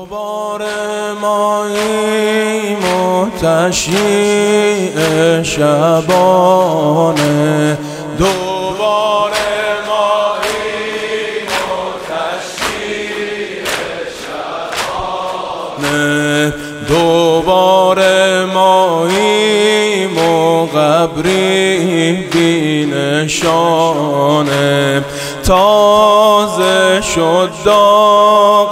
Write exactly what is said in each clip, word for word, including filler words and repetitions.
دوباره ماییم و تشییع شبانه، دوباره ماییم و تشییع شبانه، دوباره ماییم و قبری بی نشانه. تازه شد داغ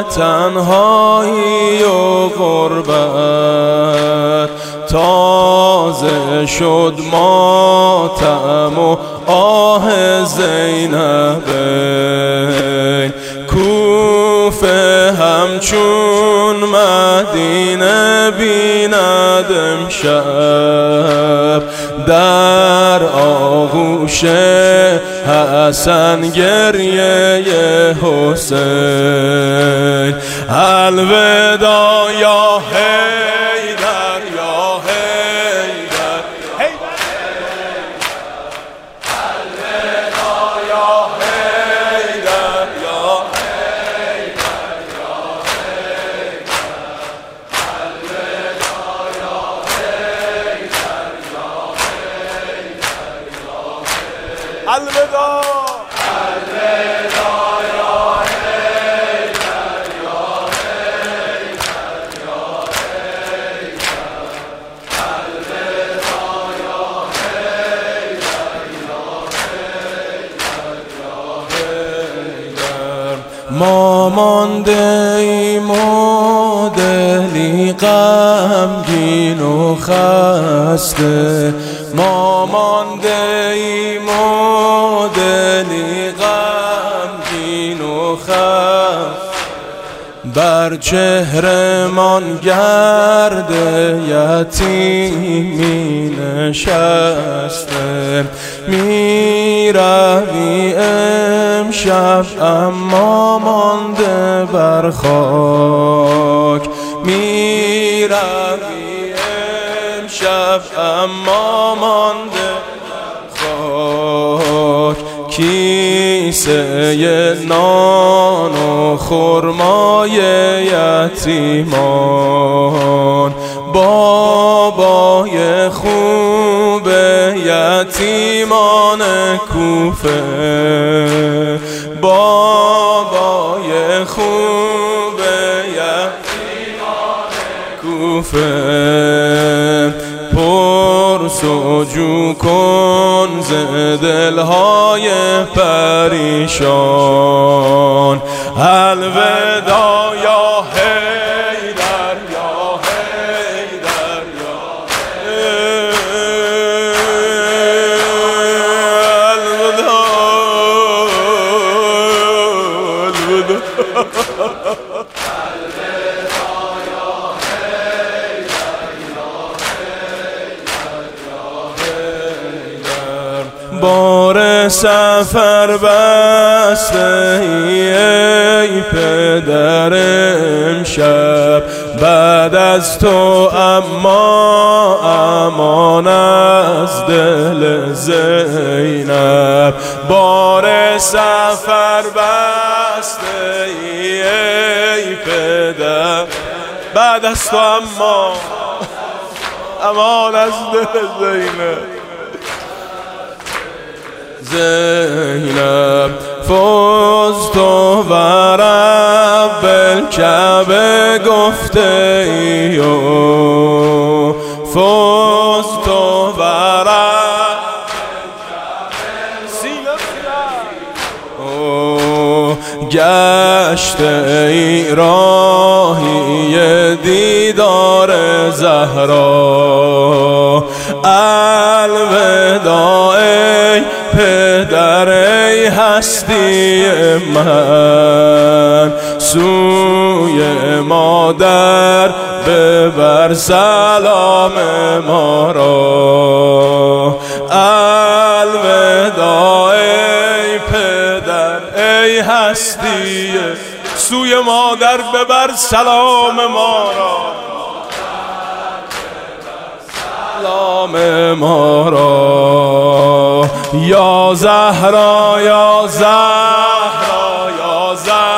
تنهایی و غربت، تازه شد ماتم و آه زینب. کوفه همچون مدینه بیند امشب، در آغوش حسن گریه حسین. الوداع یا حیدر یا حیدر، الوداع یا حیدر یا حیدر یا حیدر، الوداع ما مانده ایم و دلی غمگین و خسته، ما مانده ایم و دلی غمگین و خسته، بر چهرمان گرد یتیمی نشسته. می روی امشب اما مانده بر خاک، می روی امشب اما مانده بر خاک. کیسه نان و خرمای یتیمان، بابای خوب یتیمان کوفه، بابای خوب یتیمان کوفه. پرسجو کن ز دلهای پریشان، الوداع یا حیدر یا حیدر یا الوداع الوداع. بار سفر بسته ای پدر امشب، بعد از تو اما امان از دل زینب. بار سفر بسته ای پدر، بعد از تو اما امان از دل زینب. زینب فزت و رب الکعبه گفته ای و فزت و رب الکعبه گشته ای راهی دیدار زهرا. الوداع ای پدر ای هستی من، سوی مادر ببر سلام ما را. الوداع ای پدر ای هستی، سوی مادر ببر سلام ما را، سلام ما را. یا زهرا یا زهرا یا زهرا